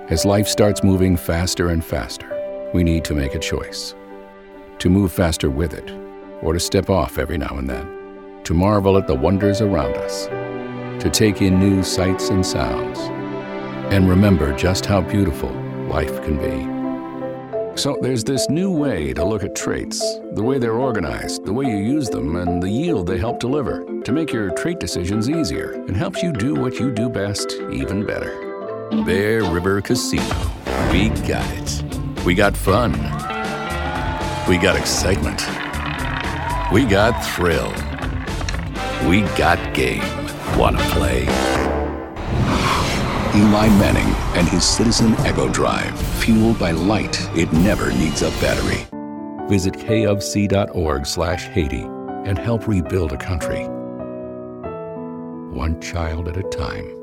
As life starts moving faster and faster, we need to make a choice. To move faster with it, or to step off every now and then. To marvel at the wonders around us. To take in new sights and sounds. And remember just how beautiful life can be. So there's this new way to look at traits, the way they're organized, the way you use them, and the yield they help deliver, to make your trait decisions easier and helps you do what you do best even better. Bear River Casino. We got it. We got fun. We got excitement. We got thrill. We got game. Wanna play? Eli Manning and his Citizen Echo Drive. Fueled by light, it never needs a battery. Visit kofc.org/Haiti and help rebuild a country. One child at a time.